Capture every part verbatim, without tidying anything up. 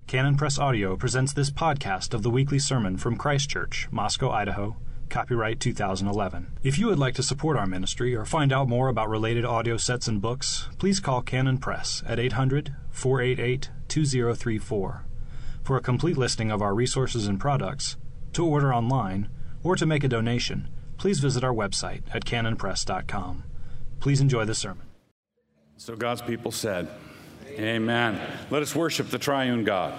Canon Press Audio presents this podcast of the weekly sermon from Christ Church, Moscow, Idaho, copyright two thousand eleven. If you would like to support our ministry or find out more about related audio sets and books, please call Canon Press at eight hundred, four eight eight, two zero three four. For a complete listing of our resources and products, to order online, or to make a donation, please visit our website at canon press dot com. Please enjoy the sermon. So God's people said, Amen. Let us worship the triune God.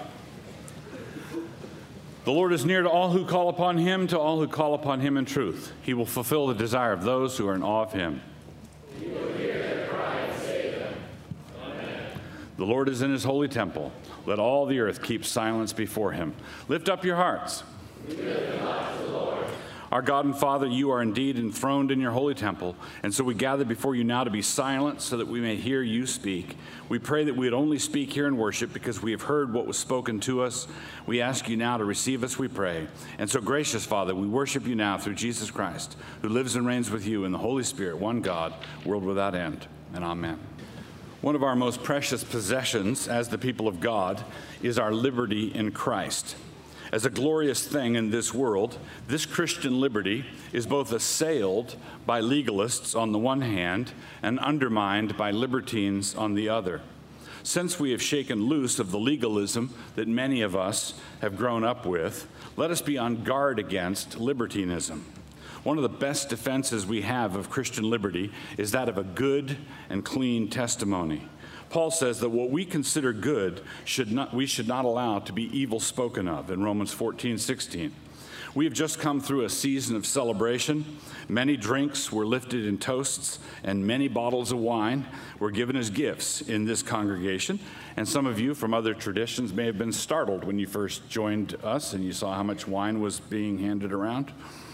The Lord is near to all who call upon him, to all who call upon him in truth. He will fulfill the desire of those who are in awe of him. He will hear their cry and save them. Amen. The Lord is in his holy temple. Let all the earth keep silence before him. Lift up your hearts. We lift them up to the Lord. Our God and Father, you are indeed enthroned in your holy temple, and so we gather before you now to be silent so that we may hear you speak. We pray that we would only speak here in worship because we have heard what was spoken to us. We ask you now to receive us, we pray. And so, gracious Father, we worship you now through Jesus Christ, who lives and reigns with you in the Holy Spirit, one God, world without end. And amen. One of our most precious possessions as the people of God is our liberty in Christ. As a glorious thing in this world, this Christian liberty is both assailed by legalists on the one hand and undermined by libertines on the other. Since we have shaken loose of the legalism that many of us have grown up with, let us be on guard against libertinism. One of the best defenses we have of Christian liberty is that of a good and clean testimony. Paul says that what we consider good, should not, we should not allow to be evil spoken of in Romans fourteen sixteen. We have just come through a season of celebration. Many drinks were lifted in toasts, and many bottles of wine were given as gifts in this congregation. And some of you from other traditions may have been startled when you first joined us and you saw how much wine was being handed around.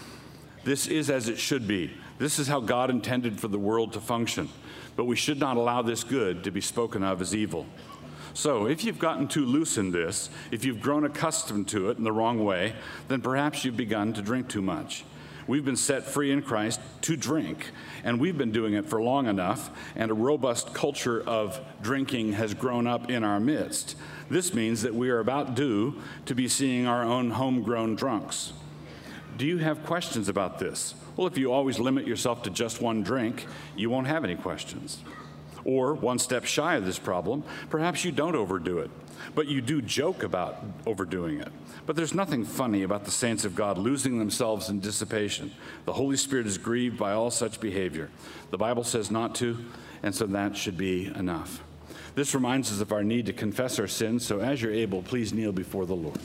This is as it should be. This is how God intended for the world to function. But we should not allow this good to be spoken of as evil. So if you've gotten too loose in this, if you've grown accustomed to it in the wrong way, then perhaps you've begun to drink too much. We've been set free in Christ to drink, and we've been doing it for long enough, and a robust culture of drinking has grown up in our midst. This means that we are about due to be seeing our own homegrown drunks. Do you have questions about this? Well, if you always limit yourself to just one drink, you won't have any questions. Or, one step shy of this problem, perhaps you don't overdo it, but you do joke about overdoing it. But there's nothing funny about the saints of God losing themselves in dissipation. The Holy Spirit is grieved by all such behavior. The Bible says not to, and so that should be enough. This reminds us of our need to confess our sins, so as you're able, please kneel before the Lord.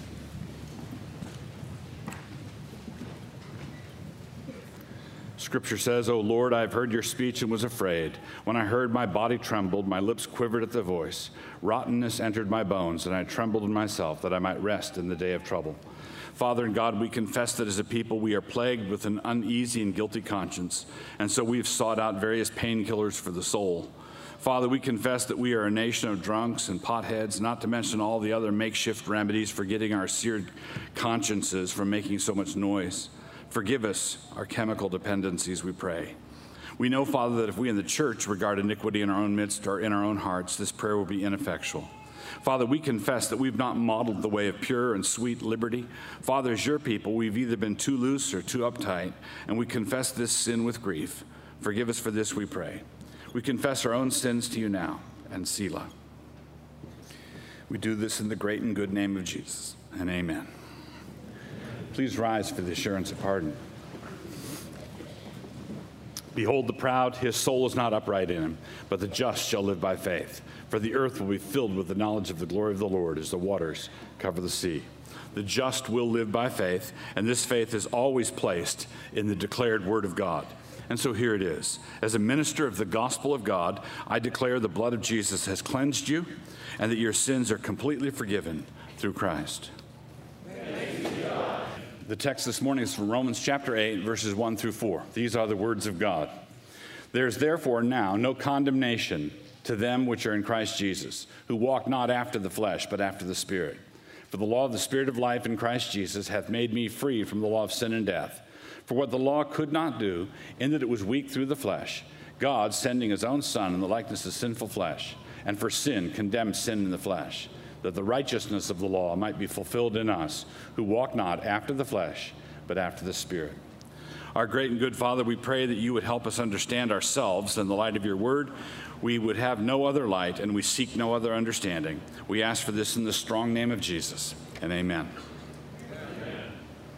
Scripture says, O Lord, I have heard your speech and was afraid. When I heard, my body trembled, my lips quivered at the voice. Rottenness entered my bones, and I trembled in myself, that I might rest in the day of trouble. Father and God, we confess that as a people we are plagued with an uneasy and guilty conscience, and so we've sought out various painkillers for the soul. Father, we confess that we are a nation of drunks and potheads, not to mention all the other makeshift remedies for getting our seared consciences from making so much noise. Forgive us our chemical dependencies, we pray. We know, Father, that if we in the church regard iniquity in our own midst or in our own hearts, this prayer will be ineffectual. Father, we confess that we've not modeled the way of pure and sweet liberty. Father, as your people, we've either been too loose or too uptight, and we confess this sin with grief. Forgive us for this, we pray. We confess our own sins to you now, and Selah. We do this in the great and good name of Jesus, and amen. Please rise for the assurance of pardon. Behold the proud, his soul is not upright in him, but the just shall live by faith. For the earth will be filled with the knowledge of the glory of the Lord as the waters cover the sea. The just will live by faith, and this faith is always placed in the declared word of God. And so here it is. As a minister of the gospel of God, I declare the blood of Jesus has cleansed you, and that your sins are completely forgiven through Christ. The text this morning is from Romans chapter eight, verses one through four. These are the words of God. There is therefore now no condemnation to them which are in Christ Jesus, who walk not after the flesh, but after the Spirit. For the law of the Spirit of life in Christ Jesus hath made me free from the law of sin and death. For what the law could not do, in that it was weak through the flesh, God, sending his own Son in the likeness of sinful flesh, and for sin condemned sin in the flesh, that the righteousness of the law might be fulfilled in us, who walk not after the flesh, but after the Spirit. Our great and good Father, we pray that you would help us understand ourselves in the light of your word. We would have no other light, and we seek no other understanding. We ask for this in the strong name of Jesus, and amen. Amen.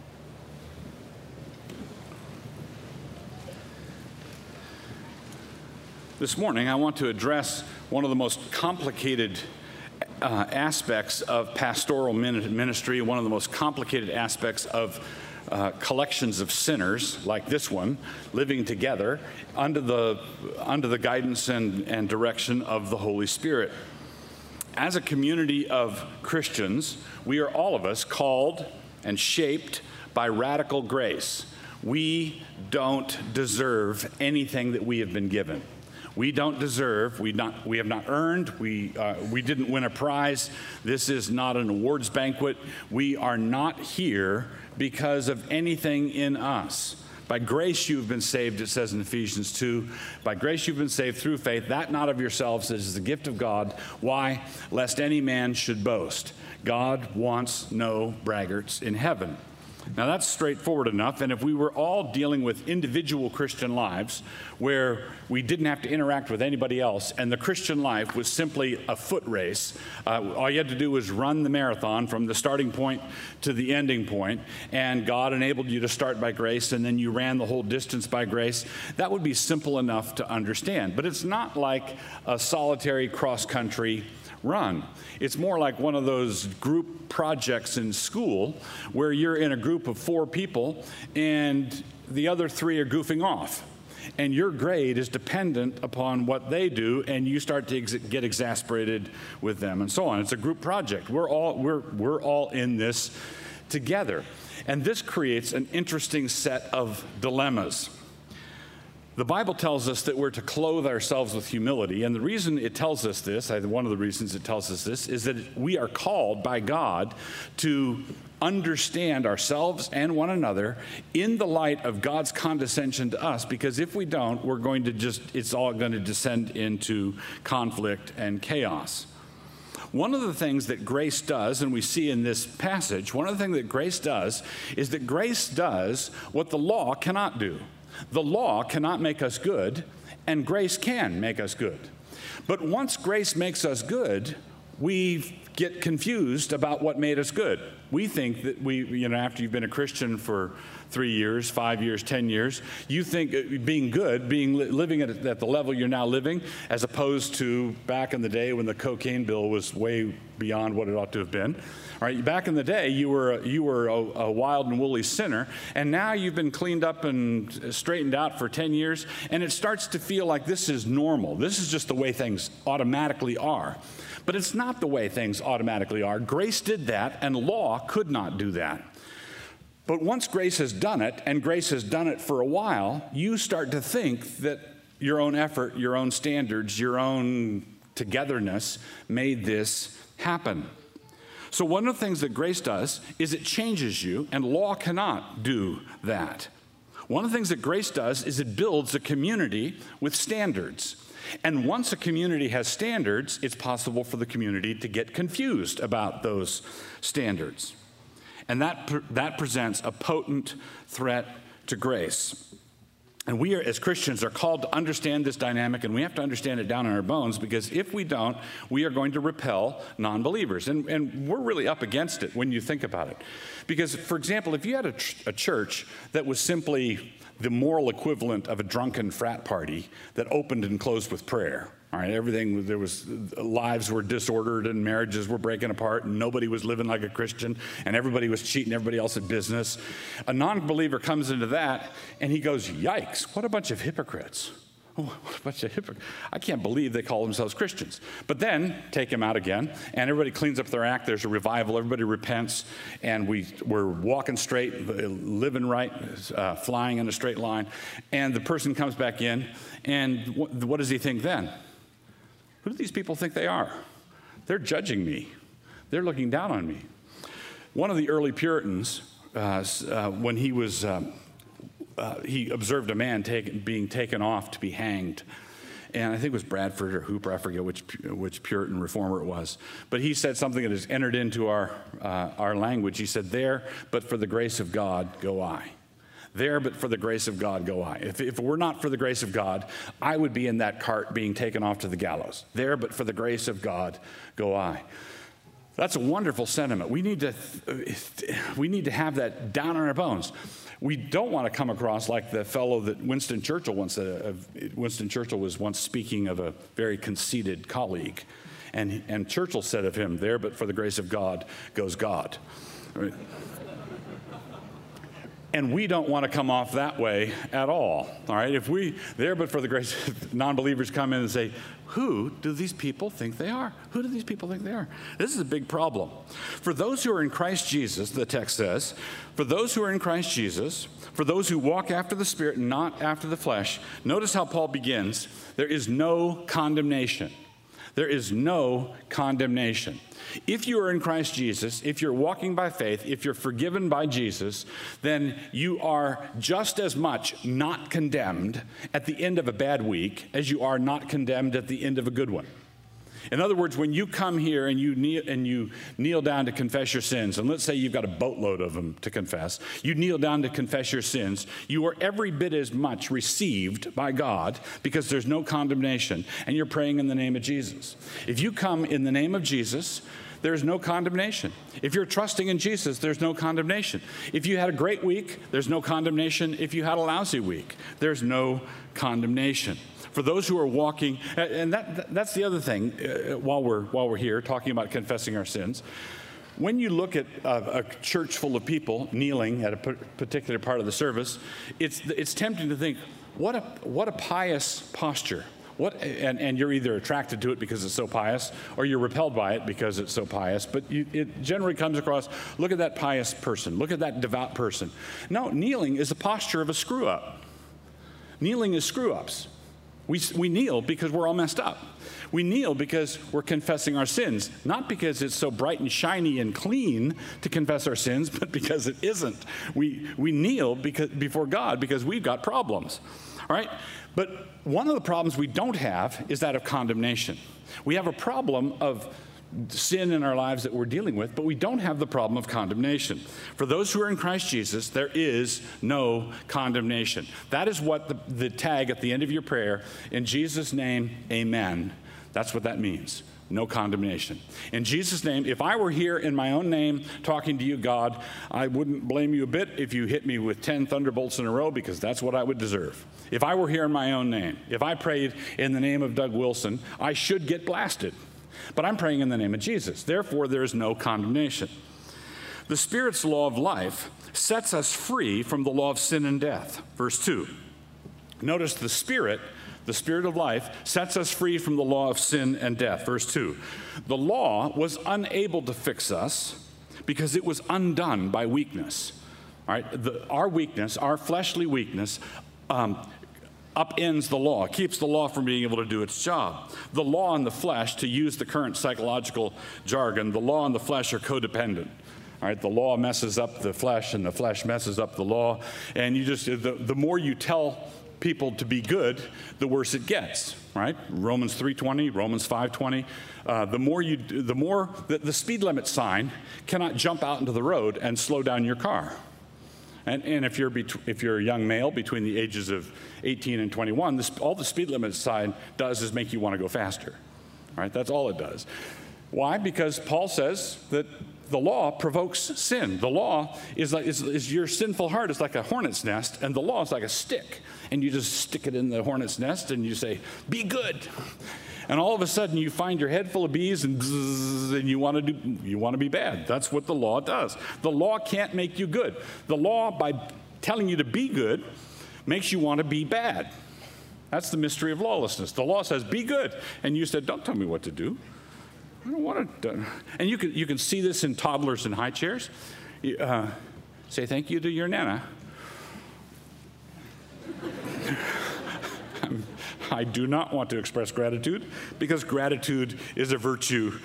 This morning, I want to address one of the most complicated uh, aspects of pastoral ministry, one of the most complicated aspects of Uh, collections of sinners like this one living together under the under the guidance and, and direction of the Holy Spirit. As a community of Christians, we are all of us called and shaped by radical grace. We don't deserve anything that we have been given. We don't deserve, we not we have not earned, we uh, we didn't win a prize. This is not an awards banquet. We are not here because of anything in us. By grace you've been saved, it says in Ephesians two. By grace you've been saved through faith, that not of yourselves, it is the gift of God. Why? Lest any man should boast. God wants no braggarts in heaven. Now that's straightforward enough, and if we were all dealing with individual Christian lives where we didn't have to interact with anybody else, and the Christian life was simply a foot race, uh, all you had to do was run the marathon from the starting point to the ending point, and God enabled you to start by grace, and then you ran the whole distance by grace, that would be simple enough to understand. But it's not like a solitary cross-country run. It's more like one of those group projects in school where you're in a group of four people and the other three are goofing off. And your grade is dependent upon what they do, and you start to ex- get exasperated with them and so on. It's a group project. We're all, we're, we're all in this together. And this creates an interesting set of dilemmas. The Bible tells us that we're to clothe ourselves with humility, and the reason it tells us this, one of the reasons it tells us this, is that we are called by God to understand ourselves and one another in the light of God's condescension to us, because if we don't, we're going to just, it's all going to descend into conflict and chaos. One of the things that grace does, and we see in this passage, one of the things that grace does is that grace does what the law cannot do. The law cannot make us good, and grace can make us good. But once grace makes us good, we get confused about what made us good. We think that we, you know, after you've been a Christian for three years, five years, ten years, you think being good, being living at, at the level you're now living, as opposed to back in the day when the cocaine bill was way beyond what it ought to have been. All right, back in the day, you were you were a, a wild and woolly sinner, and now you've been cleaned up and straightened out for ten years, and it starts to feel like this is normal. This is just the way things automatically are. But it's not the way things automatically are. Grace did that, and law could not do that. But once grace has done it, and grace has done it for a while, you start to think that your own effort, your own standards, your own togetherness made this happen. So one of the things that grace does is it changes you, and law cannot do that. One of the things that grace does is it builds a community with standards. And once a community has standards, it's possible for the community to get confused about those standards. And that, that presents a potent threat to grace. And we are, as Christians, are called to understand this dynamic, and we have to understand it down in our bones, because if we don't, we are going to repel non-believers. And, and we're really up against it when you think about it. Because, for example, if you had a, ch- a church that was simply the moral equivalent of a drunken frat party that opened and closed with prayer, all right, everything, there was, lives were disordered and marriages were breaking apart and nobody was living like a Christian and everybody was cheating everybody else at business. A non-believer comes into that and he goes, yikes, what a bunch of hypocrites. Oh, what a bunch of hypocrites. I can't believe they call themselves Christians. But then, take them out again, and everybody cleans up their act, there's a revival, everybody repents, and we, we're walking straight, living right, uh, flying in a straight line, and the person comes back in, and what, what does he think then? Who do these people think they are? They're judging me. They're looking down on me. One of the early Puritans, uh, uh, when he was... Um, Uh, he observed a man take, being taken off to be hanged. and I think it was Bradford or Hooper, I forget which which Puritan reformer it was, but he said something that has entered into our uh, our language. He said, "There, but for the grace of God, go I. There, but for the grace of God, go I." If, if it were not for the grace of God, I would be in that cart being taken off to the gallows. There, but for the grace of God, go I. That's a wonderful sentiment. We need to we need to have that down on our bones. We don't want to come across like the fellow that Winston Churchill once said. Uh, Winston Churchill was once speaking of a very conceited colleague, and and Churchill said of him, "There, but for the grace of God, goes God." Right? And we don't want to come off that way at all, all right? If we, there but for the grace, non-believers come in and say, who do these people think they are? Who do these people think they are? This is a big problem. For those who are in Christ Jesus, the text says, for those who are in Christ Jesus, for those who walk after the Spirit and not after the flesh, notice how Paul begins, there is no condemnation. There is no condemnation. If you are in Christ Jesus, if you're walking by faith, if you're forgiven by Jesus, then you are just as much not condemned at the end of a bad week as you are not condemned at the end of a good one. In other words, when you come here and you kneel, and you kneel down to confess your sins, and let's say you've got a boatload of them to confess, you kneel down to confess your sins, you are every bit as much received by God because there's no condemnation, and you're praying in the name of Jesus. If you come in the name of Jesus, there's no condemnation. If you're trusting in Jesus, there's no condemnation. If you had a great week, there's no condemnation. If you had a lousy week, there's no condemnation. For those who are walking, and that, that's the other thing, uh, while we're while we're here talking about confessing our sins, when you look at a, a church full of people kneeling at a particular part of the service, it's it's tempting to think, what a what a pious posture. What and, and you're either attracted to it because it's so pious, or you're repelled by it because it's so pious. But you, it generally comes across, look at that pious person, look at that devout person. No, kneeling is a posture of a screw up. Kneeling is screw ups. We, we kneel because we're all messed up. We kneel because we're confessing our sins, not because it's so bright and shiny and clean to confess our sins, but because it isn't. We, we kneel because, before God because we've got problems, all right? But one of the problems we don't have is that of condemnation. We have a problem of sin in our lives that we're dealing with, but we don't have the problem of condemnation. For those who are in Christ Jesus, there is no condemnation. That is what the, the tag at the end of your prayer, in Jesus' name, amen. That's what that means. No condemnation. In Jesus' name, if I were here in my own name talking to you, God, I wouldn't blame you a bit if you hit me with ten thunderbolts in a row, because that's what I would deserve. If I were here in my own name, if I prayed in the name of Doug Wilson, I should get blasted. But I'm praying in the name of Jesus. Therefore, there is no condemnation. The Spirit's law of life sets us free from the law of sin and death. Verse two. Notice the Spirit, the Spirit of life, sets us free from the law of sin and death. Verse two. The law was unable to fix us because it was undone by weakness. All right? The, our weakness, our fleshly weakness, um, upends the law, keeps the law from being able to do its job. The law and the flesh, to use the current psychological jargon, the law and the flesh are codependent. All right, the law messes up the flesh and the flesh messes up the law. And you just, the, the more you tell people to be good, the worse it gets, right? Romans three twenty, Romans five twenty. Uh, the more you, the more, the, the speed limit sign cannot jump out into the road and slow down your car. And, and if, you're if you're a young male between the ages of eighteen and twenty-one, this, all the speed limit sign does is make you want to go faster. Right? That's all it does. Why? Because Paul says that the law provokes sin. The law is like is, is your sinful heart is like a hornet's nest, and the law is like a stick. And you just stick it in the hornet's nest, and you say, "Be good." And all of a sudden, you find your head full of bees, and, bzzz, and you want to do, you want to be bad. That's what the law does. The law can't make you good. The law, by telling you to be good, makes you want to be bad. That's the mystery of lawlessness. The law says, "Be good," and you said, "Don't tell me what to do. I don't want to." And you can you can see this in toddlers in high chairs. Uh, say thank you to your nana. I do not want to express gratitude because gratitude is a virtue.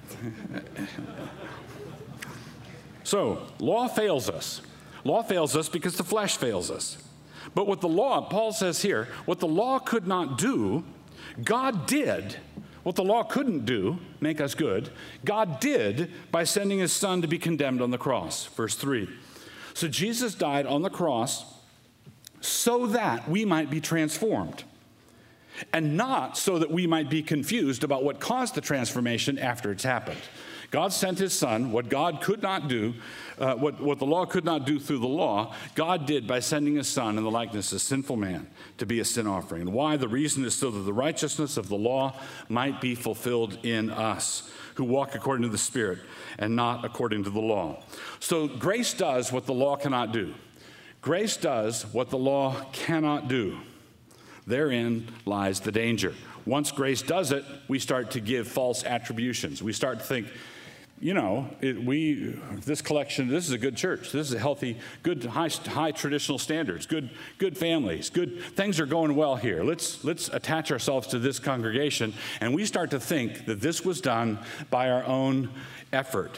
So, law fails us. Law fails us because the flesh fails us. But what the law, Paul says here, what the law could not do, God did what the law couldn't do, make us good. God did by sending his son to be condemned on the cross. Verse three. So Jesus died on the cross so that we might be transformed, and not so that we might be confused about what caused the transformation after it's happened. God sent his son. What God could not do, uh, what, what the law could not do through the law, God did by sending his son in the likeness of sinful man to be a sin offering. And why? The reason is so that the righteousness of the law might be fulfilled in us, who walk according to the Spirit and not according to the law. So grace does what the law cannot do. Grace does what the law cannot do. Therein lies the danger. Once grace does it, we start to give false attributions. We start to think, you know, it, we this collection, this is a good church. This is a healthy, good, high, high traditional standards, good, good families, good things are going well here. Let's let's attach ourselves to this congregation, and we start to think that this was done by our own effort.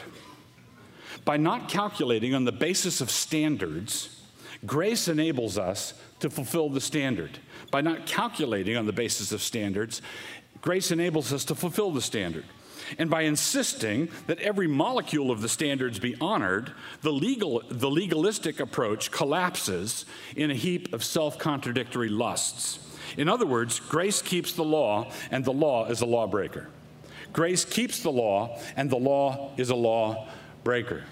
By not calculating on the basis of standards, grace enables us to fulfill the standard. By not calculating on the basis of standards, grace enables us to fulfill the standard. And by insisting that every molecule of the standards be honored, the legal, the legalistic approach collapses in a heap of self-contradictory lusts. In other words, grace keeps the law, and the law is a lawbreaker. Grace keeps the law, and the law is a lawbreaker.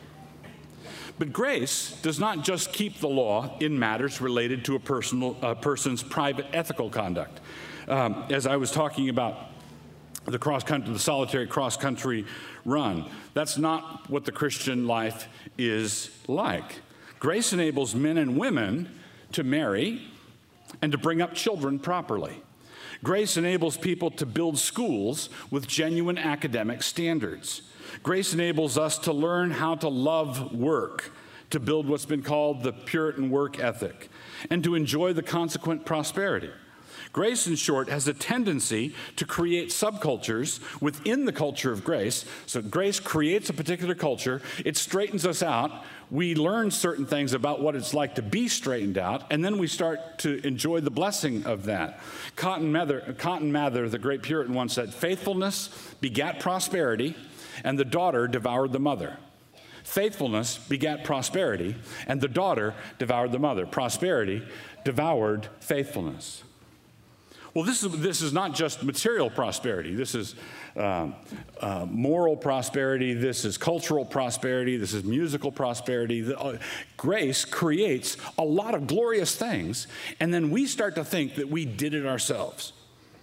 But grace does not just keep the law in matters related to a personal, a person's private ethical conduct. Um, as I was talking about the cross country, the solitary cross-country run, that's not what the Christian life is like. Grace enables men and women to marry and to bring up children properly. Grace enables people to build schools with genuine academic standards. Grace enables us to learn how to love work, to build what's been called the Puritan work ethic, and to enjoy the consequent prosperity. Grace, in short, has a tendency to create subcultures within the culture of grace. So grace creates a particular culture. It straightens us out. We learn certain things about what it's like to be straightened out, and then we start to enjoy the blessing of that. Cotton Mather, Cotton Mather, the great Puritan, once said, "Faithfulness begat prosperity, and the daughter devoured the mother." Faithfulness begat prosperity, and the daughter devoured the mother. Prosperity devoured faithfulness. Well, this is, this is not just material prosperity. This is um, uh, moral prosperity. This is cultural prosperity. This is musical prosperity. The, uh, grace creates a lot of glorious things, and then we start to think that we did it ourselves.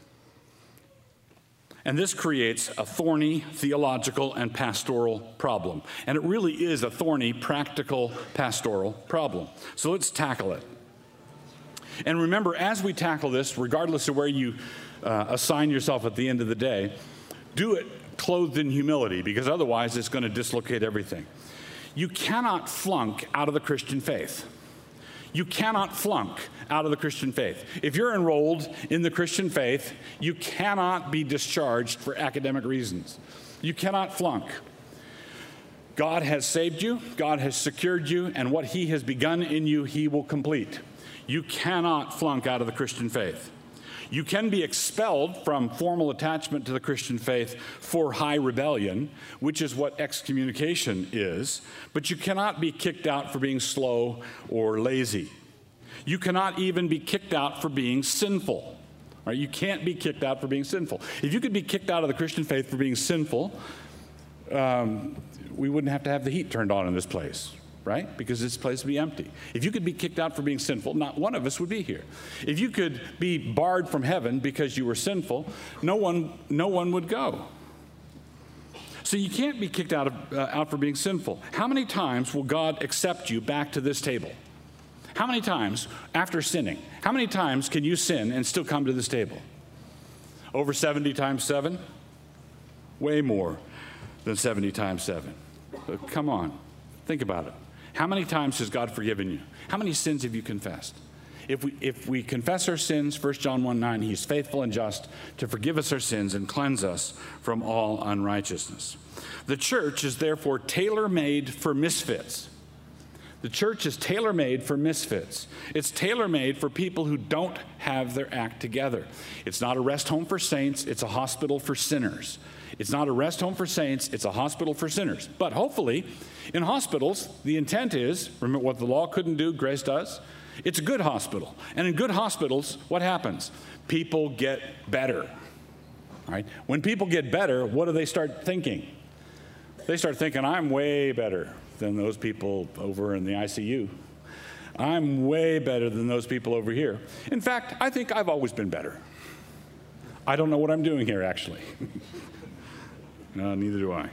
And this creates a thorny theological and pastoral problem. And it really is a thorny, practical, pastoral problem. So let's tackle it. And remember, as we tackle this, regardless of where you uh, assign yourself at the end of the day, do it clothed in humility, because otherwise it's going to dislocate everything. You cannot flunk out of the Christian faith. You cannot flunk out of the Christian faith. If you're enrolled in the Christian faith, you cannot be discharged for academic reasons. You cannot flunk. God has saved you, God has secured you, and what he has begun in you, he will complete. You cannot flunk out of the Christian faith. You can be expelled from formal attachment to the Christian faith for high rebellion, which is what excommunication is, but you cannot be kicked out for being slow or lazy. You cannot even be kicked out for being sinful. Right? You can't be kicked out for being sinful. If you could be kicked out of the Christian faith for being sinful, um, we wouldn't have to have the heat turned on in this place. Right? Because this place would be empty. If you could be kicked out for being sinful, not one of us would be here. If you could be barred from heaven because you were sinful, no one, no one would go. So you can't be kicked out, of, uh, out for being sinful. How many times will God accept you back to this table? How many times after sinning? How many times can you sin and still come to this table? Over seventy times seven? Way more than seventy times seven. So come on, think about it. How many times has God forgiven you? How many sins have you confessed? If we, if we confess our sins, First John one nine, he's faithful and just to forgive us our sins and cleanse us from all unrighteousness. The church is therefore tailor-made for misfits. The church is tailor-made for misfits. It's tailor-made for people who don't have their act together. It's not a rest home for saints, it's a hospital for sinners. It's not a rest home for saints, it's a hospital for sinners. But hopefully, in hospitals, the intent is, remember what the law couldn't do, grace does? It's a good hospital. And in good hospitals, what happens? People get better. Right? When people get better, what do they start thinking? They start thinking, I'm way better than those people over in the I C U. I'm way better than those people over here. In fact, I think I've always been better. I don't know what I'm doing here, actually. No, neither do I.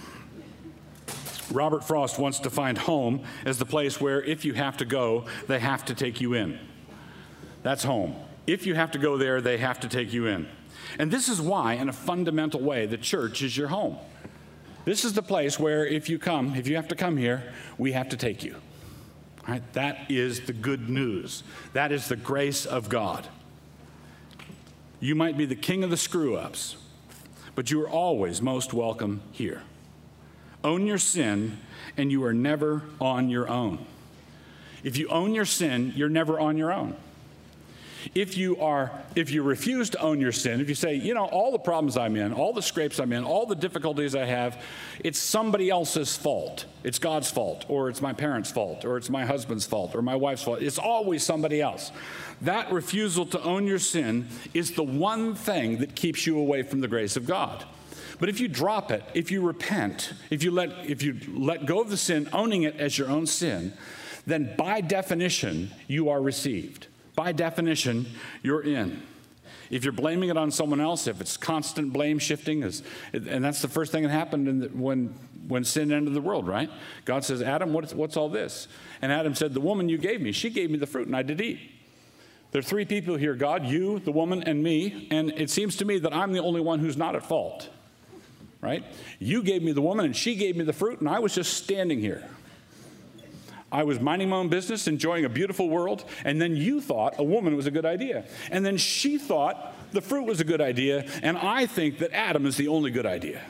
Robert Frost once defined home as the place where if you have to go, they have to take you in. That's home. If you have to go there, they have to take you in. And this is why, in a fundamental way, the church is your home. This is the place where if you come, if you have to come here, we have to take you. All right? That is the good news. That is the grace of God. You might be the king of the screw-ups, but you are always most welcome here. Own your sin, and you are never on your own. If you own your sin, you're never on your own. If you are, if you refuse to own your sin, if you say, you know, all the problems I'm in, all the scrapes I'm in, all the difficulties I have, it's somebody else's fault. It's God's fault, or it's my parents' fault, or it's my husband's fault, or my wife's fault. It's always somebody else. That refusal to own your sin is the one thing that keeps you away from the grace of God. But if you drop it, if you repent, if you let, if you let go of the sin, owning it as your own sin, then by definition, you are received. By definition, you're in. If you're blaming it on someone else, if it's constant blame shifting, is, and that's the first thing that happened in the, when, when sin entered the world, right? God says, Adam, what's, what's all this? And Adam said, the woman you gave me, she gave me the fruit and I did eat. There are three people here, God, you, the woman, and me, and it seems to me that I'm the only one who's not at fault, right? You gave me the woman and she gave me the fruit and I was just standing here. I was minding my own business, enjoying a beautiful world, and then you thought a woman was a good idea. And then she thought the fruit was a good idea, and I think that Adam is the only good idea.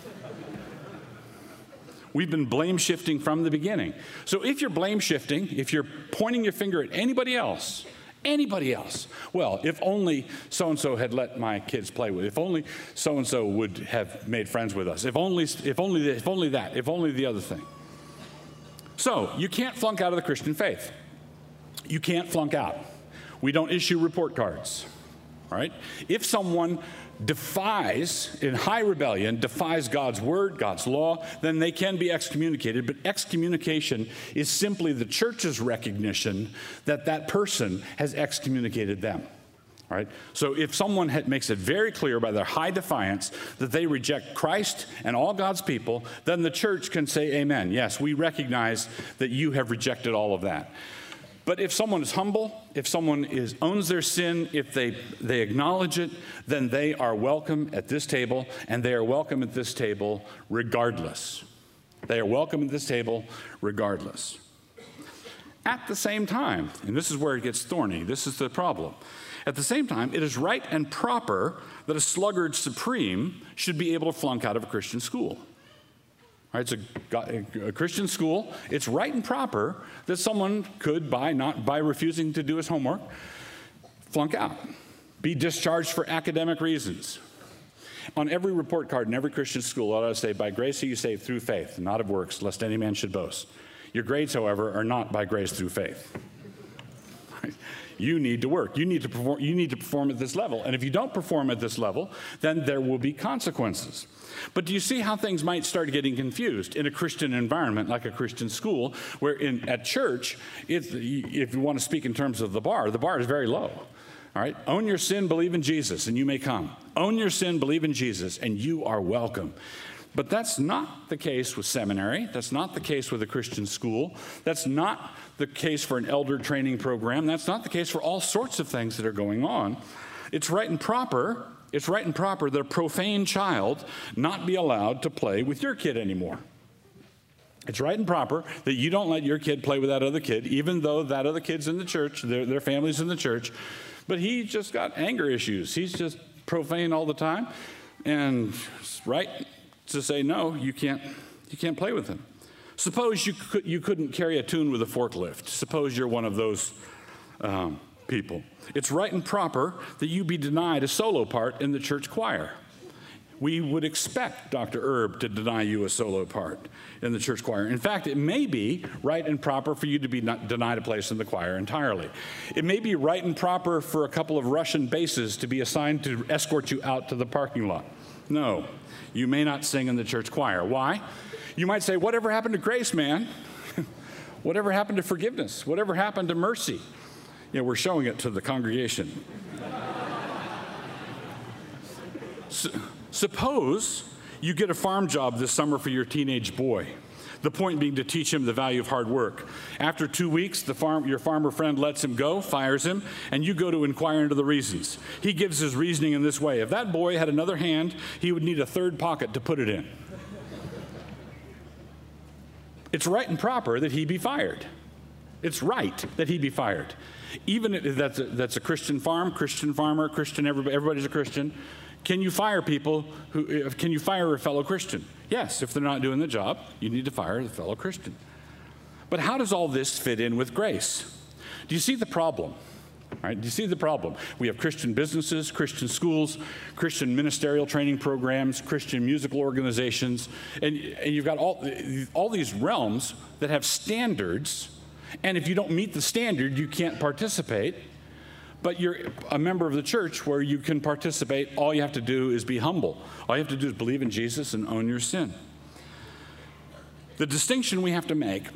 We've been blame shifting from the beginning. So if you're blame shifting, if you're pointing your finger at anybody else, anybody else, well, if only so-and-so had let my kids play with, if only so-and-so would have made friends with us, if only, if only, if only that, if only the other thing. So, you can't flunk out of the Christian faith. You can't flunk out. We don't issue report cards, all right? If someone defies, in high rebellion, defies God's word, God's law, then they can be excommunicated. But excommunication is simply the church's recognition that that person has excommunicated them. All right? So if someone ha- makes it very clear by their high defiance that they reject Christ and all God's people, then the church can say amen. Yes, we recognize that you have rejected all of that. But if someone is humble, if someone is owns their sin, if they, they acknowledge it, then they are welcome at this table, and they are welcome at this table regardless. They are welcome at this table regardless. At the same time, and this is where it gets thorny, this is the problem. At the same time, it is right and proper that a sluggard supreme should be able to flunk out of a Christian school. All right, it's a, a Christian school. It's right and proper that someone could, by not by refusing to do his homework, flunk out, be discharged for academic reasons. On every report card in every Christian school, it ought to say, by grace are you saved through faith, not of works, lest any man should boast. Your grades, however, are not by grace through faith. You need to work. You need to perform, you need to perform at this level. And if you don't perform at this level, then there will be consequences. But do you see how things might start getting confused in a Christian environment like a Christian school, where in, at church, if, if you want to speak in terms of the bar, the bar is very low. All right? Own your sin, believe in Jesus, and you may come. Own your sin, believe in Jesus, and you are welcome. But that's not the case with seminary. That's not the case with a Christian school. That's not the case for an elder training program. That's not the case for all sorts of things that are going on. It's right and proper, it's right and proper that a profane child not be allowed to play with your kid anymore. It's right and proper that you don't let your kid play with that other kid, even though that other kid's in the church, their, their family's in the church, but he just got anger issues. He's just profane all the time, and it's right to say, no, you can't, you can't play with him. Suppose you, could, you couldn't carry a tune with a forklift. Suppose you're one of those um, people. It's right and proper that you be denied a solo part in the church choir. We would expect Doctor Erb to deny you a solo part in the church choir. In fact, it may be right and proper for you to be not denied a place in the choir entirely. It may be right and proper for a couple of Russian basses to be assigned to escort you out to the parking lot. No, you may not sing in the church choir. Why? You might say, whatever happened to grace, man? Whatever happened to forgiveness? Whatever happened to mercy? Yeah, we're showing it to the congregation. So, suppose you get a farm job this summer for your teenage boy. The point being to teach him the value of hard work. After two weeks, the farm, your farmer friend lets him go, fires him, and you go to inquire into the reasons. He gives his reasoning in this way. If that boy had another hand, he would need a third pocket to put it in. It's right and proper that he be fired. It's right that he be fired. Even if that's a, that's a Christian farm, Christian farmer, Christian, everybody, everybody's a Christian. Can you fire people who, can you fire a fellow Christian? Yes, if they're not doing the job, you need to fire the fellow Christian. But how does all this fit in with grace? Do you see the problem? Right? Do you see the problem? We have Christian businesses, Christian schools, Christian ministerial training programs, Christian musical organizations, and, and you've got all, all these realms that have standards, and if you don't meet the standard, you can't participate. But you're a member of the church where you can participate. All you have to do is be humble. All you have to do is believe in Jesus and own your sin. The distinction we have to make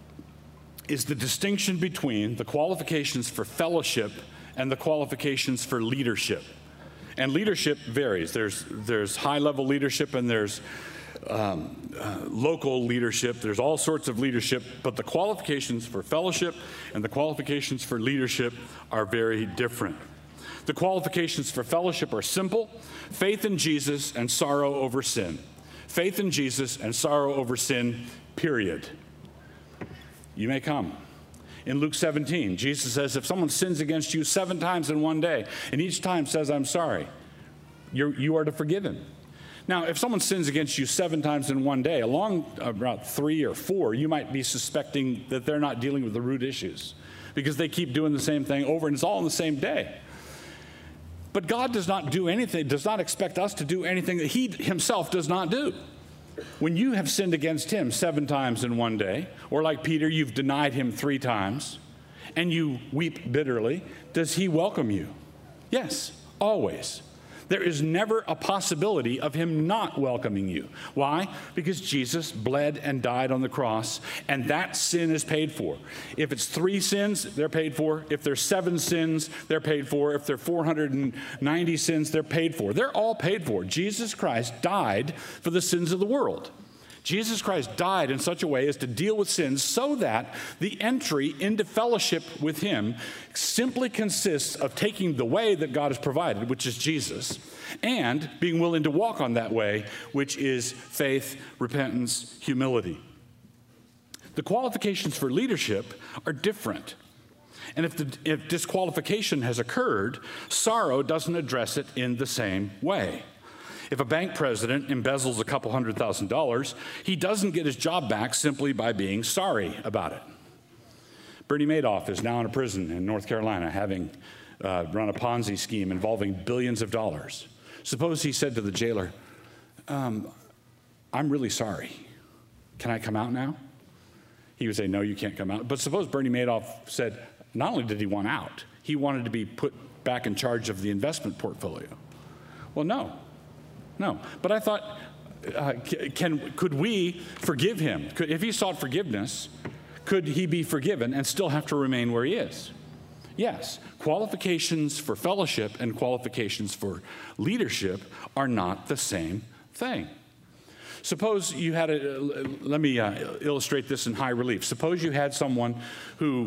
is the distinction between the qualifications for fellowship and the qualifications for leadership. And leadership varies. There's, there's high-level leadership and there's um, uh, local leadership. There's all sorts of leadership, but the qualifications for fellowship and the qualifications for leadership are very different. The qualifications for fellowship are simple: faith in Jesus and sorrow over sin. Faith in Jesus and sorrow over sin, period. You may come. In Luke seventeen, Jesus says, if someone sins against you seven times in one day, and each time says, I'm sorry, you're, you are to forgive him. Now, if someone sins against you seven times in one day, along about three or four, you might be suspecting that they're not dealing with the root issues because they keep doing the same thing over, and it's all in the same day. But God does not do anything, does not expect us to do anything that he himself does not do. When you have sinned against him seven times in one day, or like Peter, you've denied him three times, and you weep bitterly, does he welcome you? Yes, always. There is never a possibility of him not welcoming you. Why? Because Jesus bled and died on the cross, and that sin is paid for. If it's three sins, they're paid for. If there's seven sins, they're paid for. If there are four hundred ninety sins, they're paid for. They're all paid for. Jesus Christ died for the sins of the world. Jesus Christ died in such a way as to deal with sins so that the entry into fellowship with him simply consists of taking the way that God has provided, which is Jesus, and being willing to walk on that way, which is faith, repentance, humility. The qualifications for leadership are different. And if, the, if disqualification has occurred, sorrow doesn't address it in the same way. If a bank president embezzles a couple hundred thousand dollars, he doesn't get his job back simply by being sorry about it. Bernie Madoff is now in a prison in North Carolina, having uh, run a Ponzi scheme involving billions of dollars. Suppose he said to the jailer, um, I'm really sorry. Can I come out now? He would say, no, you can't come out. But suppose Bernie Madoff said, not only did he want out, he wanted to be put back in charge of the investment portfolio. Well, no. No, but I thought, uh, can, could we forgive him? Could, if he sought forgiveness, could he be forgiven and still have to remain where he is? Yes, qualifications for fellowship and qualifications for leadership are not the same thing. Suppose you had a, let me uh, illustrate this in high relief. Suppose you had someone who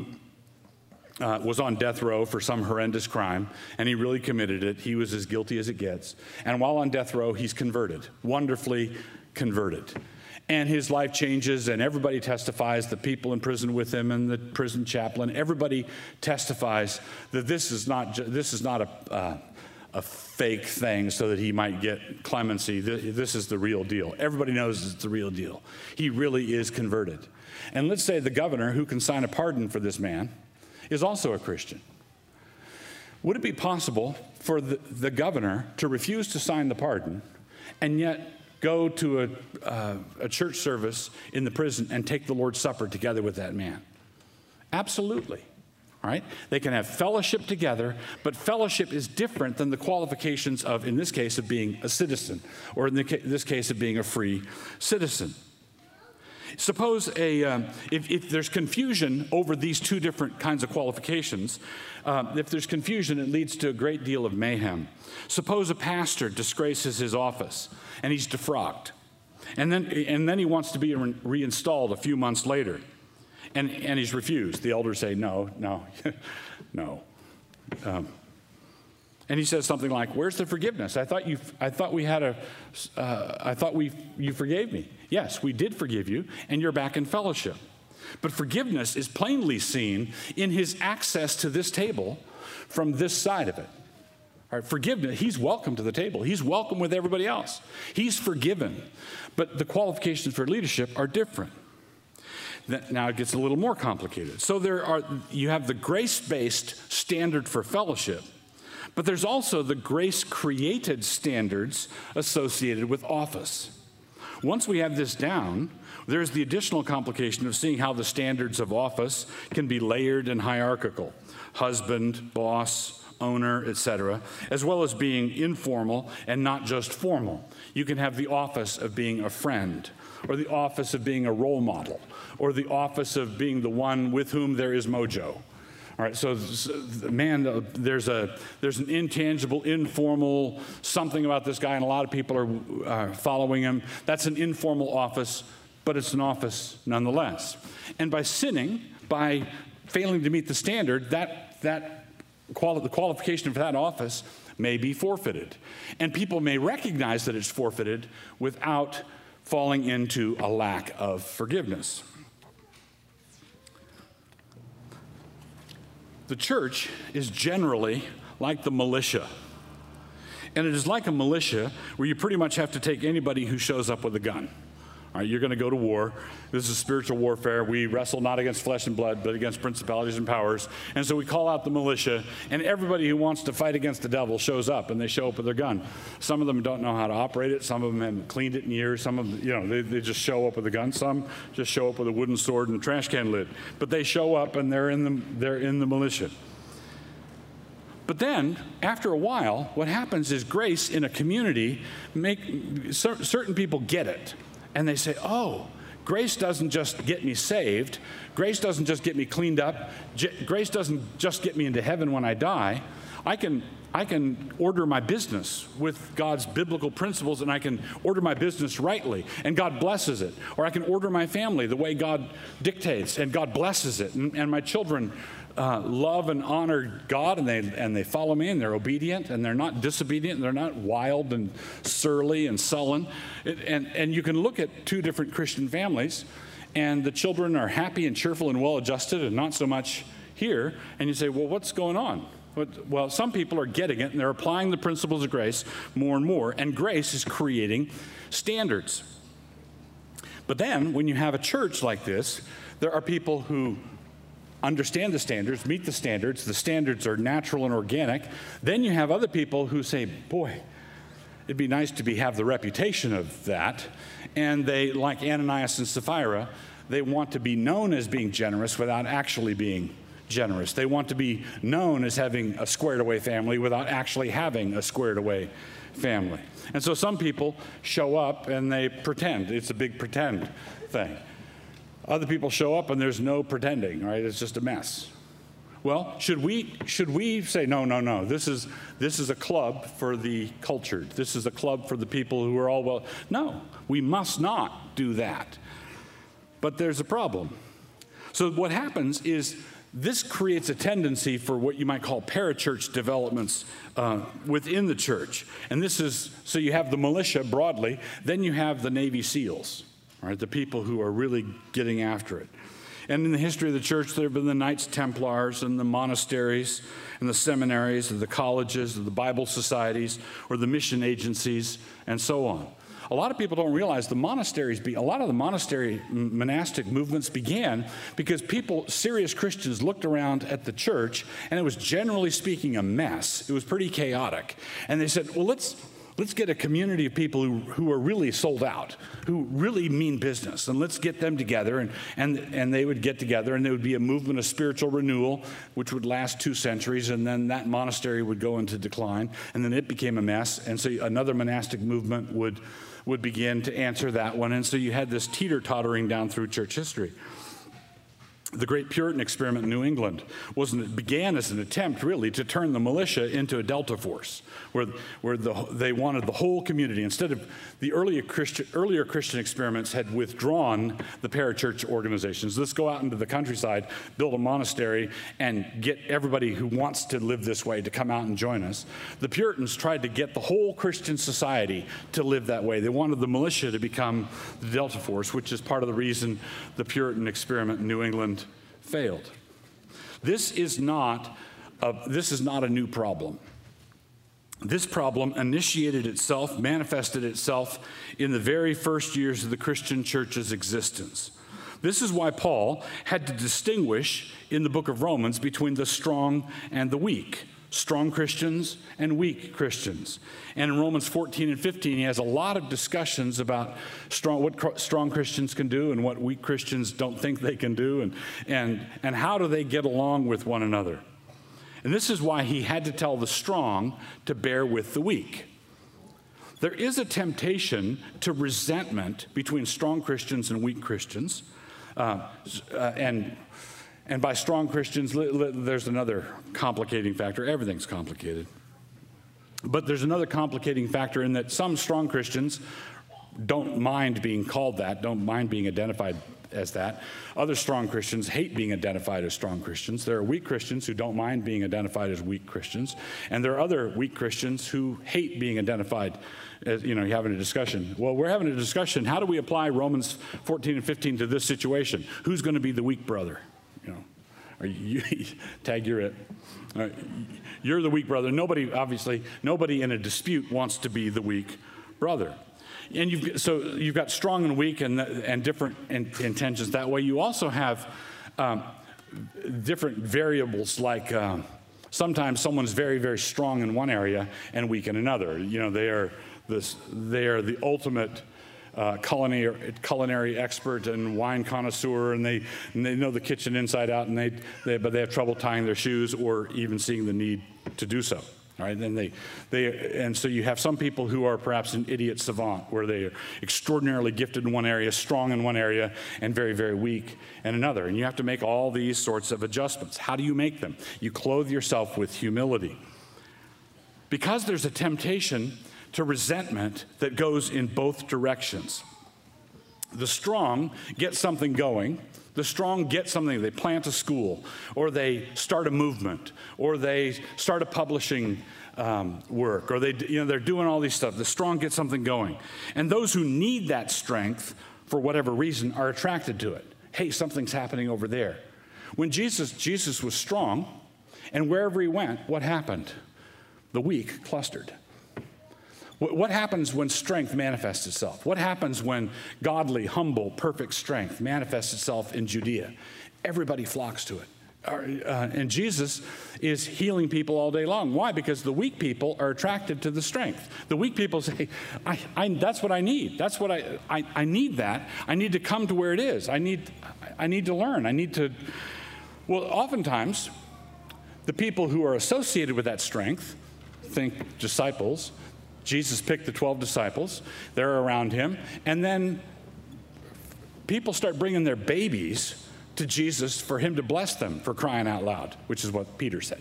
Uh, was on death row for some horrendous crime, and he really committed it. He was as guilty as it gets. And while on death row, he's converted, wonderfully converted. And his life changes, and everybody testifies, the people in prison with him and the prison chaplain, everybody testifies that this is not, this is not a, uh, a fake thing so that he might get clemency. This is the real deal. Everybody knows it's the real deal. He really is converted. And let's say the governor who can sign a pardon for this man is also a Christian. Would it be possible for the, the governor to refuse to sign the pardon and yet go to a, uh, a church service in the prison and take the Lord's Supper together with that man? Absolutely. All right? They can have fellowship together, but fellowship is different than the qualifications of, in this case, of being a citizen, or in the ca- this case, of being a free citizen. Suppose a, um, if, if there's confusion over these two different kinds of qualifications, uh, if there's confusion, it leads to a great deal of mayhem. Suppose a pastor disgraces his office and he's defrocked, and then, and then he wants to be re- reinstalled a few months later, and, and he's refused. The elders say, no, no, no. Um, And he says something like, "Where's the forgiveness? I thought you. I thought we had a. Uh, I thought we. You forgave me. Yes, we did forgive you, and you're back in fellowship. But forgiveness is plainly seen in his access to this table from this side of it. All right, forgiveness. He's welcome to the table. He's welcome with everybody else. He's forgiven, but the qualifications for leadership are different. Now it gets a little more complicated. So there are. You have the grace-based standard for fellowship. But there's also the grace-created standards associated with office. Once we have this down, there's the additional complication of seeing how the standards of office can be layered and hierarchical. Husband, boss, owner, et cetera, as well as being informal and not just formal. You can have the office of being a friend, or the office of being a role model, or the office of being the one with whom there is mojo. All right, so, man, there's a there's an intangible, informal something about this guy, and a lot of people are uh, following him. That's an informal office, but it's an office nonetheless. And by sinning, by failing to meet the standard, that that quali- the qualification for that office may be forfeited, and people may recognize that it's forfeited without falling into a lack of forgiveness. The church is generally like the militia. And it is like a militia where you pretty much have to take anybody who shows up with a gun. All right, you're going to go to war. This is spiritual warfare. We wrestle not against flesh and blood, but against principalities and powers. And so we call out the militia, and everybody who wants to fight against the devil shows up, and they show up with their gun. Some of them don't know how to operate it. Some of them haven't cleaned it in years. Some of them, you know, they, they just show up with a gun. Some just show up with a wooden sword and a trash can lid. But they show up, and they're in the, they're in the militia. But then, after a while, what happens is grace in a community, make cer- certain people get it. And they say, oh, grace doesn't just get me saved. Grace doesn't just get me cleaned up. J- grace doesn't just get me into heaven when I die. I can, I can order my business with God's biblical principles, and I can order my business rightly, and God blesses it. Or I can order my family the way God dictates, and God blesses it. And, and my children Uh, love and honor God, and they and they follow me, and they're obedient, and they're not disobedient, and they're not wild and surly and sullen. It, and, and you can look at two different Christian families, and the children are happy and cheerful and well-adjusted, and not so much here. And you say, well, what's going on? Well, some people are getting it, and they're applying the principles of grace more and more, and grace is creating standards. But then, when you have a church like this, there are people who understand the standards, meet the standards, the standards are natural and organic. Then you have other people who say, boy, it'd be nice to be have the reputation of that. And they, like Ananias and Sapphira, they want to be known as being generous without actually being generous. They want to be known as having a squared away family without actually having a squared away family. And so some people show up and they pretend. It's a big pretend thing. Other people show up and there's no pretending, right? It's just a mess. Well, should we should we say, no, no, no, this is this is a club for the cultured. This is a club for the people who are all well. No, we must not do that. But there's a problem. So what happens is this creates a tendency for what you might call parachurch developments uh, within the church. And this is, so you have the militia broadly, then you have the Navy SEALs. Right, the people who are really getting after it. And in the history of the church, there have been the Knights Templars and the monasteries and the seminaries and the colleges and the Bible societies or the mission agencies and so on. A lot of people don't realize the monasteries, be, a lot of the monastery monastic movements began because people, serious Christians, looked around at the church and it was generally speaking a mess. It was pretty chaotic. And they said, well, let's let's get a community of people who, who are really sold out, who really mean business, and let's get them together. And, and, and they would get together and there would be a movement of spiritual renewal, which would last two centuries, and then that monastery would go into decline, and then it became a mess, and so another monastic movement would would begin to answer that one. And so you had this teeter-tottering down through church history. The Great Puritan Experiment in New England was an, it began as an attempt, really, to turn the militia into a Delta force, where, where the, they wanted the whole community. Instead of the earlier Christian, earlier Christian experiments had withdrawn the parachurch organizations. Let's go out into the countryside, build a monastery, and get everybody who wants to live this way to come out and join us. The Puritans tried to get the whole Christian society to live that way. They wanted the militia to become the Delta force, which is part of the reason the Puritan experiment in New England failed. This is not a, this is not a new problem. This problem initiated itself, manifested itself in the very first years of the Christian church's existence. This is why Paul had to distinguish in the book of Romans between the strong and the weak, strong Christians and weak Christians. And in Romans fourteen and fifteen, he has a lot of discussions about strong, what cr- strong Christians can do and what weak Christians don't think they can do, and, and, and how do they get along with one another. And this is why he had to tell the strong to bear with the weak. There is a temptation to resentment between strong Christians and weak Christians. Uh, uh, and And by strong Christians, li- li- there's another complicating factor. Everything's complicated. But there's another complicating factor in that some strong Christians don't mind being called that, don't mind being identified as that. Other strong Christians hate being identified as strong Christians. There are weak Christians who don't mind being identified as weak Christians. And there are other weak Christians who hate being identified as, you know, you're having a discussion. Well, we're having a discussion. How do we apply Romans fourteen and fifteen to this situation? Who's going to be the weak brother? You know, are you, tag, you're it. Right. You're the weak brother. Nobody, obviously, nobody in a dispute wants to be the weak brother. And you've, so you've got strong and weak and, and different in, intentions that way. You also have um, different variables, like um, sometimes someone's very, very strong in one area and weak in another. You know, they are, this, they are the ultimate Uh, culinary, culinary expert and wine connoisseur, and they and they know the kitchen inside out, and they, they but they have trouble tying their shoes or even seeing the need to do so. All right, then they they and so you have some people who are perhaps an idiot savant, where they are extraordinarily gifted in one area, strong in one area, and very very weak in another. And you have to make all these sorts of adjustments. How do you make them? You clothe yourself with humility, because there's a temptation to resentment that goes in both directions. The strong get something going. The strong get something. They plant a school, or they start a movement, or they start a publishing um, work, or they, you know, they're doing all these stuff. The strong get something going. And those who need that strength, for whatever reason, are attracted to it. Hey, something's happening over there. When Jesus, Jesus was strong, and wherever he went, what happened? The weak clustered. What happens when strength manifests itself? What happens when godly, humble, perfect strength manifests itself in Judea? Everybody flocks to it. Uh, and Jesus is healing people all day long. Why? Because the weak people are attracted to the strength. The weak people say, I, I, that's what I need. That's what I, I, I need that. I need to come to where it is. I need, I need to learn. I need to, well, oftentimes, the people who are associated with that strength, think disciples, Jesus picked the twelve disciples. They're around him. And then people start bringing their babies to Jesus for him to bless them, for crying out loud, which is what Peter said.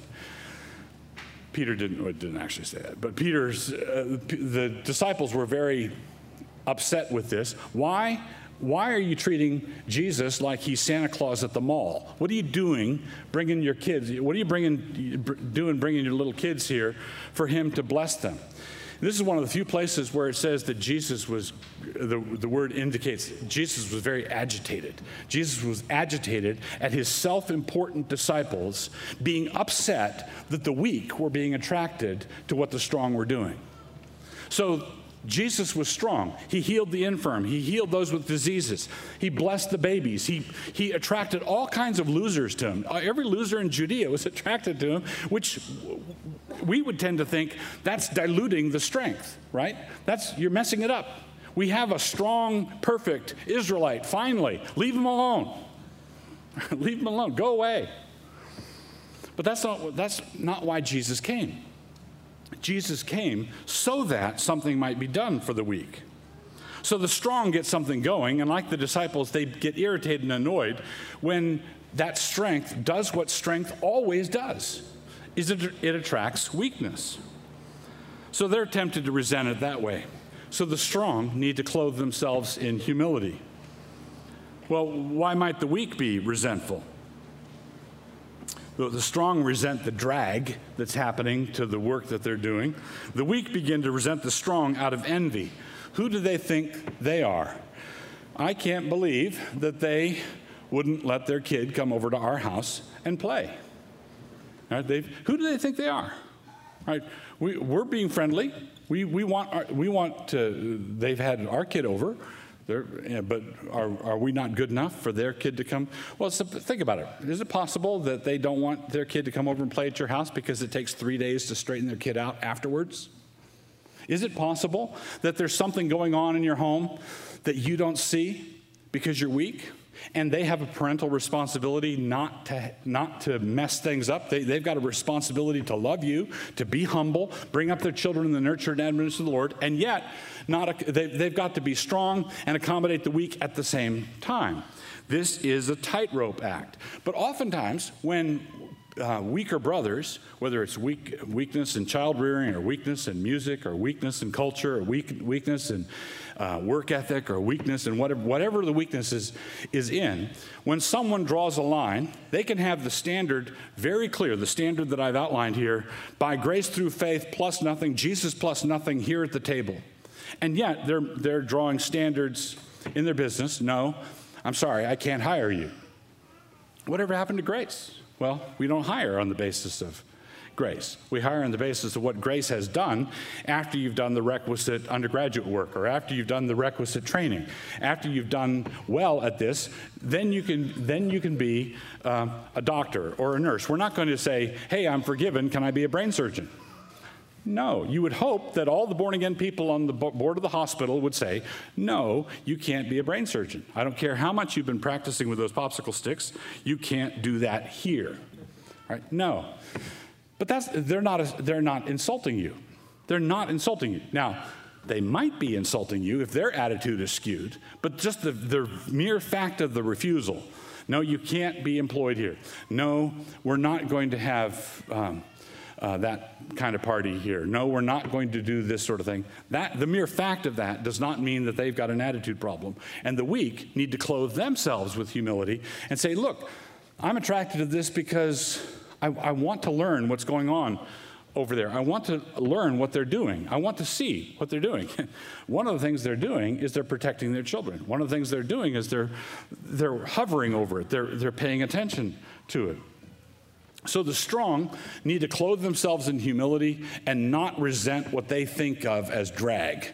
Peter didn't, well, didn't actually say that. But Peter's, uh, the disciples were very upset with this. Why? Why are you treating Jesus like he's Santa Claus at the mall? What are you doing bringing your kids? What are you bringing, doing bringing your little kids here for him to bless them? This is one of the few places where it says that Jesus was, the, the word indicates Jesus was very agitated. Jesus was agitated at his self-important disciples being upset that the weak were being attracted to what the strong were doing. So Jesus was strong. He healed the infirm. He healed those with diseases. He blessed the babies. He, he attracted all kinds of losers to him. Every loser in Judea was attracted to him, which we would tend to think that's diluting the strength, right? That's, you're messing it up. We have a strong, perfect Israelite, finally. Leave him alone. Leave him alone. Go away. But that's not, that's not why Jesus came. Jesus came so that something might be done for the weak. So the strong get something going, and like the disciples, they get irritated and annoyed when that strength does what strength always does, is it, it attracts weakness. So they're tempted to resent it that way. So the strong need to clothe themselves in humility. Well, why might the weak be resentful? The strong resent the drag that's happening to the work that they're doing. The weak begin to resent the strong out of envy. Who do they think they are? I can't believe that they wouldn't let their kid come over to our house and play. Right? Who do they think they are? Right? We, we're being friendly. We, we want, our, we want to, they've had our kid over. Yeah, but are, are we not good enough for their kid to come? Well, so think about it. Is it possible that they don't want their kid to come over and play at your house because it takes three days to straighten their kid out afterwards? Is it possible that there's something going on in your home that you don't see because you're weak? And they have a parental responsibility not to, not to mess things up. They, they've got a responsibility to love you, to be humble, bring up their children in the nurture and admonition of the Lord, and yet not a, they, they've got to be strong and accommodate the weak at the same time. This is a tightrope act. But oftentimes, when uh, weaker brothers, whether it's weak, weakness in child rearing or weakness in music or weakness in culture or weak, weakness in uh, work ethic or weakness in whatever, whatever the weakness is, is in, when someone draws a line, they can have the standard very clear, the standard that I've outlined here, by grace through faith plus nothing, Jesus plus nothing here at the table. And yet they're, they're drawing standards in their business. No, I'm sorry, I can't hire you. Whatever happened to grace? Well, we don't hire on the basis of grace. We hire on the basis of what grace has done after you've done the requisite undergraduate work or after you've done the requisite training. After you've done well at this, then you can, then you can be um, a doctor or a nurse. We're not going to say, hey, I'm forgiven, can I be a brain surgeon? No, you would hope that all the born-again people on the board of the hospital would say, no, you can't be a brain surgeon. I don't care how much you've been practicing with those popsicle sticks, you can't do that here. Right? No. But that's, they're not, they're not insulting you. They're not insulting you. Now, they might be insulting you if their attitude is skewed, but just the, the mere fact of the refusal, no, you can't be employed here. No, we're not going to have um, uh, that kind of party here. No, we're not going to do this sort of thing. That, the mere fact of that does not mean that they've got an attitude problem. And the weak need to clothe themselves with humility and say, look, I'm attracted to this because I, I want to learn what's going on over there. I want to learn what they're doing. I want to see what they're doing. One of the things they're doing is they're protecting their children. One of the things they're doing is they're, they're hovering over it. They're, they're paying attention to it. So the strong need to clothe themselves in humility and not resent what they think of as drag.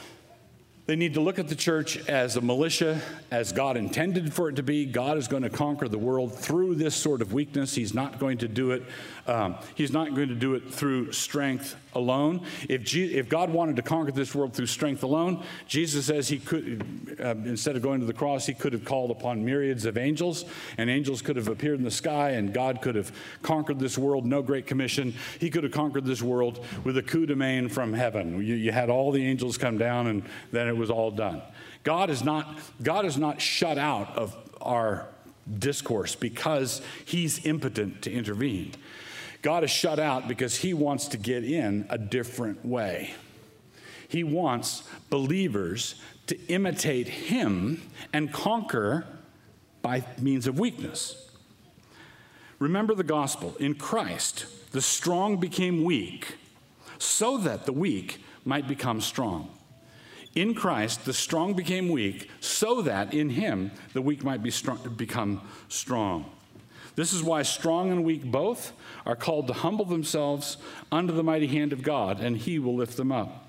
They need to look at the church as a militia, as God intended for it to be. God is going to conquer the world through this sort of weakness. He's not going to do it. Um, he's not going to do it through strength alone. If, G- if God wanted to conquer this world through strength alone, Jesus says he could, uh, instead of going to the cross, he could have called upon myriads of angels, and angels could have appeared in the sky, and God could have conquered this world. No great commission. He could have conquered this world with a coup de main from heaven. You, you had all the angels come down, and then it was all done. God is not, God is not shut out of our discourse because he's impotent to intervene. God is shut out because he wants to get in a different way. He wants believers to imitate him and conquer by means of weakness. Remember the gospel. In Christ, the strong became weak so that the weak might become strong. In Christ, the strong became weak, so that in him the weak might be strong, become strong. This is why strong and weak both are called to humble themselves under the mighty hand of God, and he will lift them up.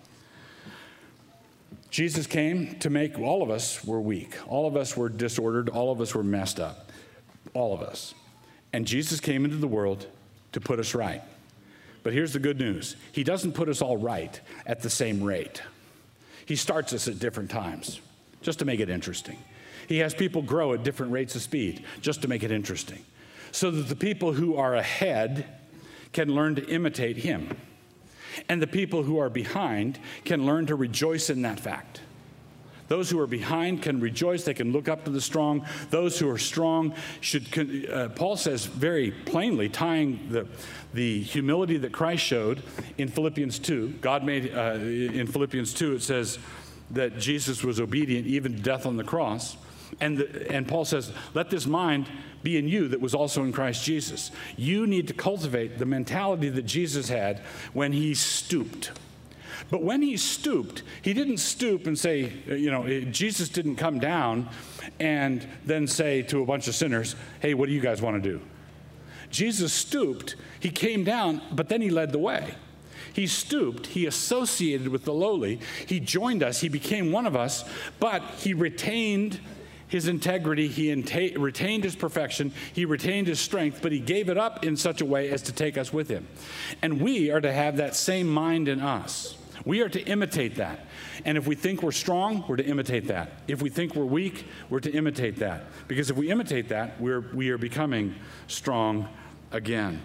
Jesus came to make all of us were weak. All of us were disordered. All of us were messed up. All of us. And Jesus came into the world to put us right. But here's the good news. He doesn't put us all right at the same rate. He starts us at different times, just to make it interesting. He has people grow at different rates of speed, just to make it interesting, so that the people who are ahead can learn to imitate him. And the people who are behind can learn to rejoice in that fact. Those who are behind can rejoice. They can look up to the strong. Those who are strong should, uh, Paul says very plainly, tying the, the humility that Christ showed in Philippians two. God made, uh, in Philippians two, it says that Jesus was obedient even to death on the cross. And, the, and Paul says, let this mind be in you that was also in Christ Jesus. You need to cultivate the mentality that Jesus had when he stooped. But when he stooped, he didn't stoop and say, you know, Jesus didn't come down and then say to a bunch of sinners, hey, what do you guys want to do? Jesus stooped, he came down, but then he led the way. He stooped, he associated with the lowly, he joined us, he became one of us, but he retained his integrity, he enta- retained his perfection, he retained his strength, but he gave it up in such a way as to take us with him. And we are to have that same mind in us. We are to imitate that. And if we think we're strong, we're to imitate that. If we think we're weak, we're to imitate that. Because if we imitate that, we're, we are becoming strong again.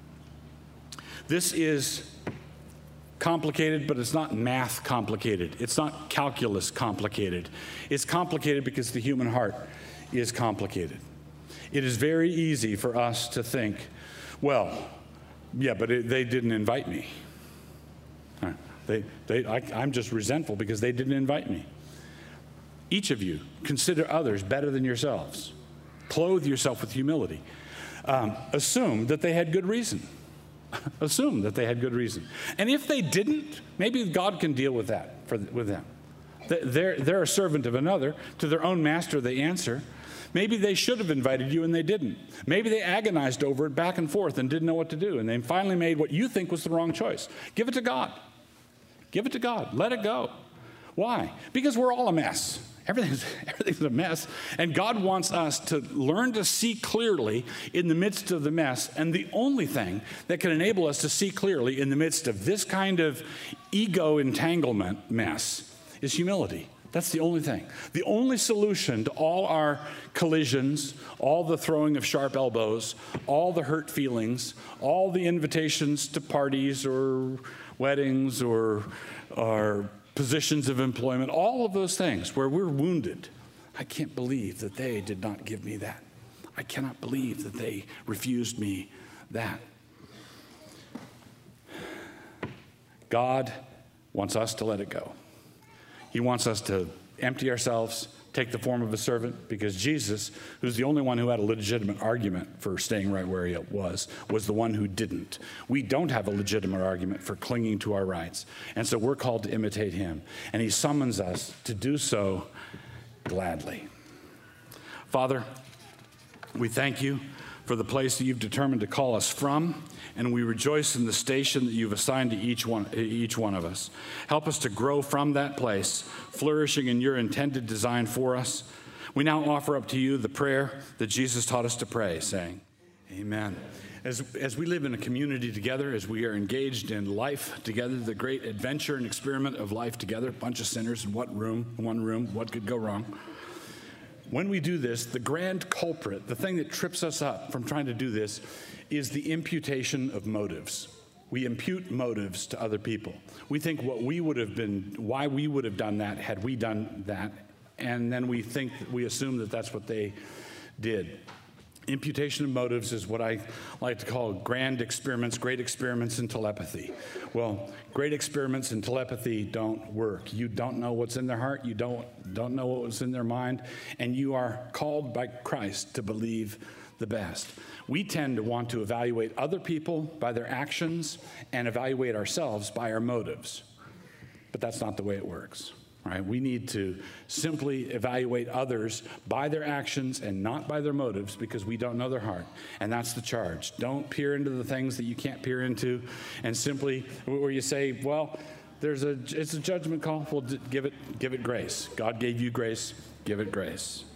This is complicated, but it's not math complicated. It's not calculus complicated. It's complicated because the human heart is complicated. It is very easy for us to think, well, yeah, but it, they didn't invite me. They, they, I, I'm just resentful because they didn't invite me. Each of you, consider others better than yourselves. Clothe yourself with humility. Um, assume that they had good reason. Assume that they had good reason. And if they didn't, maybe God can deal with that for, with them. They're, they're a servant of another. To their own master they answer. Maybe they should have invited you and they didn't. Maybe they agonized over it back and forth and didn't know what to do. And they finally made what you think was the wrong choice. Give it to God. Give it to God. Let it go. Why? Because we're all a mess. Everything's, everything's a mess. And God wants us to learn to see clearly in the midst of the mess. And the only thing that can enable us to see clearly in the midst of this kind of ego entanglement mess is humility. That's the only thing. The only solution to all our collisions, all the throwing of sharp elbows, all the hurt feelings, all the invitations to parties or weddings or, or positions of employment, all of those things where we're wounded. I can't believe that they did not give me that. I cannot believe that they refused me that. God wants us to let it go. He wants us to empty ourselves, take the form of a servant, because Jesus, who's the only one who had a legitimate argument for staying right where he was, was the one who didn't. We don't have a legitimate argument for clinging to our rights, and so we're called to imitate him, and he summons us to do so gladly. Father, we thank you for the place that you've determined to call us from, and we rejoice in the station that you've assigned to each one, each one of us. Help us to grow from that place, flourishing in your intended design for us. We now offer up to you the prayer that Jesus taught us to pray, saying, amen. As, as we live in a community together, as we are engaged in life together, the great adventure and experiment of life together, a bunch of sinners in what room, one room, what could go wrong? When we do this, the grand culprit, the thing that trips us up from trying to do this, is the imputation of motives. We impute motives to other people. We think what we would have been, why we would have done that had we done that, and then we think, we assume that that's what they did. Imputation of motives is what I like to call grand experiments, great experiments in telepathy. Well, great experiments in telepathy don't work. You don't know what's in their heart. You don't, don't know what was in their mind. And you are called by Christ to believe the best. We tend to want to evaluate other people by their actions and evaluate ourselves by our motives. But that's not the way it works. Right? We need to simply evaluate others by their actions and not by their motives, because we don't know their heart. And that's the charge. Don't peer into the things that you can't peer into, and simply where you say, well, there's a it's a judgment call. Well, give it give it grace. God gave you grace. Give it grace.